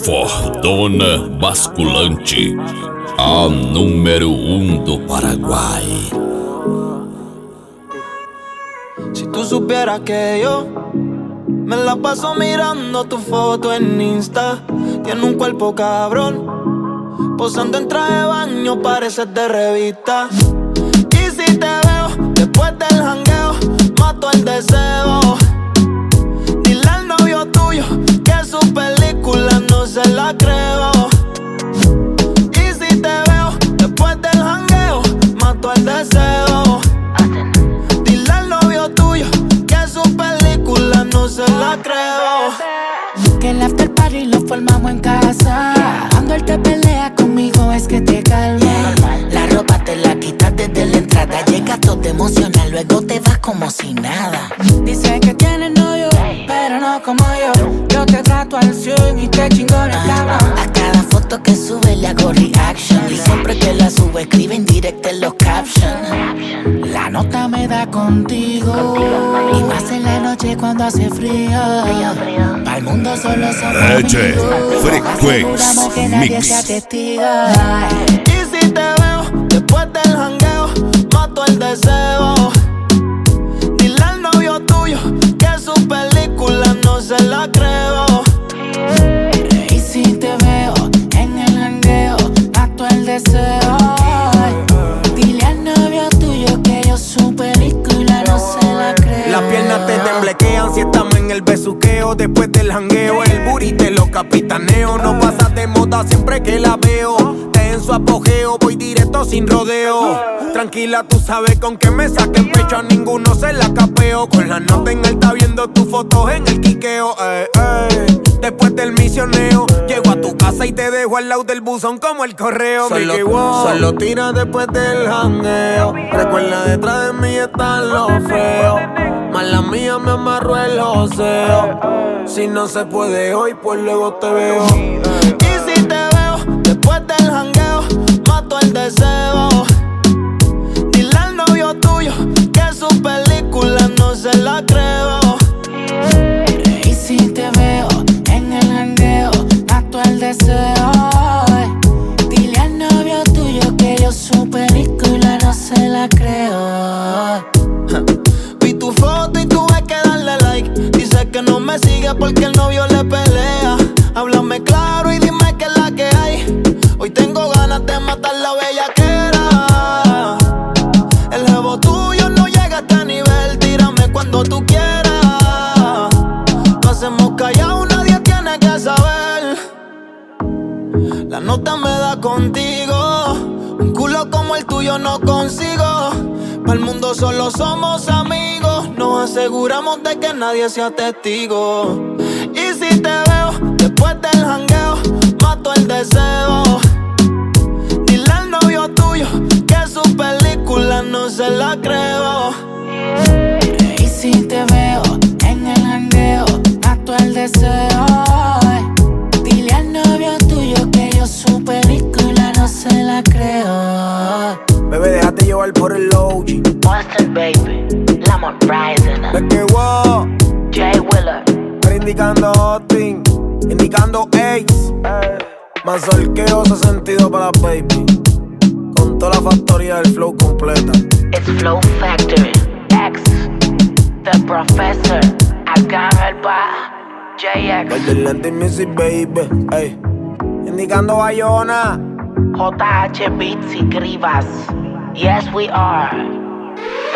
Fortuna Basculante, a número 1 do Paraguay. Si tú supieras que yo me la paso mirando tu foto en Insta. Tiene un cuerpo cabrón, posando en traje de baño, pareces de revista. Y si te veo después del jangueo, mato el deseo. Dile al novio tuyo que su película no se la creo. Y si te veo después del jangueo, mato el deseo. Dile al novio tuyo que su película no se la creo. Que el after party lo formamos en casa. Cuando él te pelea conmigo es que te calma. La ropa te la quitas desde la entrada. Llegas todo emocional, luego te vas como si nada. Dice que tienes novio, pero no como yo. Yo te trato al 100 y te chingo en el cama. A cada foto que sube le hago reaction. Y siempre que la sube escribe en directo en los captions. La nota me da contigo. Y más en la noche cuando hace frío. Pa'l mundo solo somos DJ Frequency Aseguramos que nadie Mix. sea testigo. Y si te veo después del jangueo, mato el deseo. Dile al novio tuyo que su película no se la creo. Y si te veo en el jangueo, mato el deseo. Dile al novio tuyo que yo su película no se la creo. Las piernas te temblequean si estamos en el besuqueo. Después del jangueo, el booty te lo capitaneo. No pasa de moda siempre que la veo. Te en su apogeo, voy directo sin rodeo. Tranquila, tú sabes con que me saque el pecho. A ninguno se la capeo. Con la nota en alta viendo tus fotos en el quiqueo. Después del misioneo, llego a tu casa y te dejo al lado del buzón como el correo. Solo tira después del jangueo. Recuerda, detrás de mí están los feos. Mala mía, me amarró el joseo. Si no se puede hoy, pues luego te veo. Y si te veo después del jangueo, mato el deseo. Dile al novio tuyo que su película no se la creo. Y si te veo en el jangueo, mato el deseo. Dile al novio tuyo que yo su película no se la creo. Vi tu foto y tuve que darle like. Dice que no me sigue porque el novio le pelea. Háblame claro y dime qué es la que hay. Hoy tengo ganas de matar la bellaquera. El jevo tuyo no llega a este nivel. Tírame cuando tú quieras. Lo hacemos callado, nadie tiene que saber. La nota me da contigo. Un culo como el tuyo no consigo. Pa'l mundo solo somos amigos. Nos aseguramos de que nadie sea testigo. Y si te veo después del jangueo, mato el deseo. Dile al novio tuyo que su película no se la creo. Y si te veo en el jangueo, mato el deseo. Dile al novio tuyo que yo su película no se la creo. Bebé, déjate llevar por el OG. Monster Baby, Lamont Rising, Es que wow, Jay Wheeler. pero indicando Austin, indicando Ace. Más solqueo 62 para las baby. Con toda la factoría del flow completa. It's Flow Factory, X, The Professor, acá el bar, JX, Valdelante Music, baby. Ey. Indicando Bayona. JH Beats y Grivas. Yes, we are.